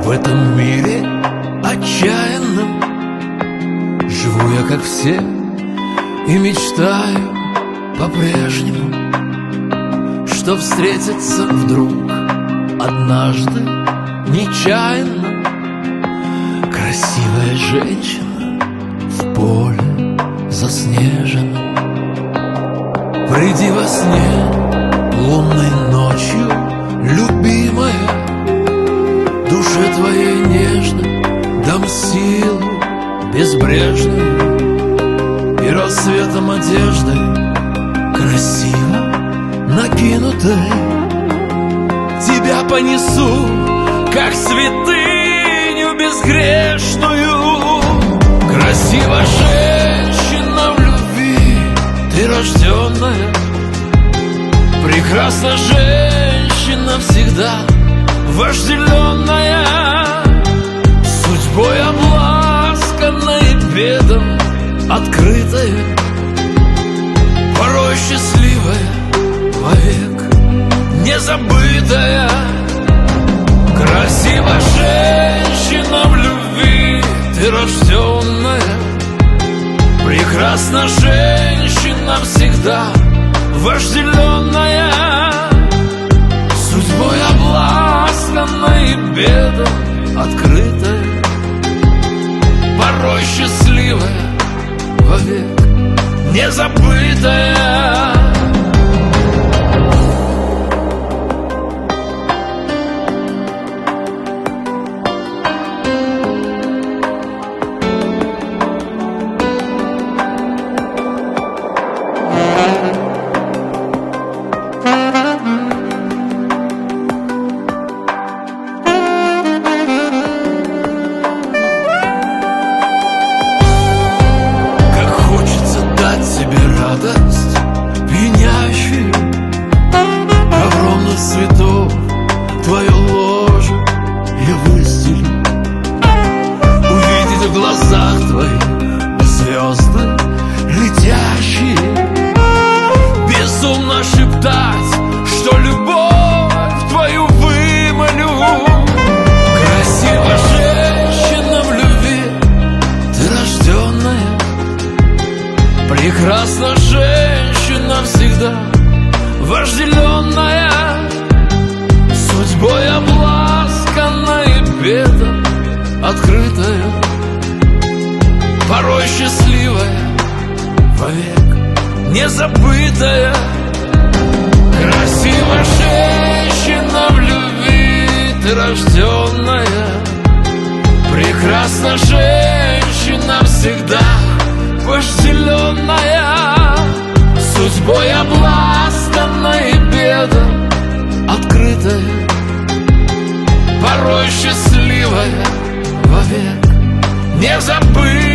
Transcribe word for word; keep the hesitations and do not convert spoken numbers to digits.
В этом мире отчаянном живу я, как все, и мечтаю по-прежнему, что встретится вдруг однажды нечаянно красивая женщина в поле заснеженном. Приди во сне лунной ночью, любимая, душе твоей нежной дам силу безбрежную, и рассветом одеждой красиво накинутой тебя понесу, как святыню безгрешную. Красивая женщина в любви, ты рожденная, прекрасна женщина всегда вожделенная, судьбой обласканная и бедом открытая, порой счастливая, вовек незабытая. Красивая женщина в любви, ты рожденная, прекрасна женщина всегда вожделенная, судьбой обласканная и бедом открытая, порой счастливая, вовек незабытая. Радость пьянящую, ковром из цветов твое ложе я выстелю. Увидеть в глазах твоих звезды летящие, безумно шептать, что любовь твою вымолю. Красивая женщина в любви, ты рожденная, прекрасна женщина всегда вожделенная, судьбой обласканная и бедом открытая, порой счастливая, вовек незабытая. Красивая женщина в любви, ты рожденная, прекрасна женщина всегда вожделенная, судьбой обласканная и бедом открытая, порой счастливая, вовек незабытая.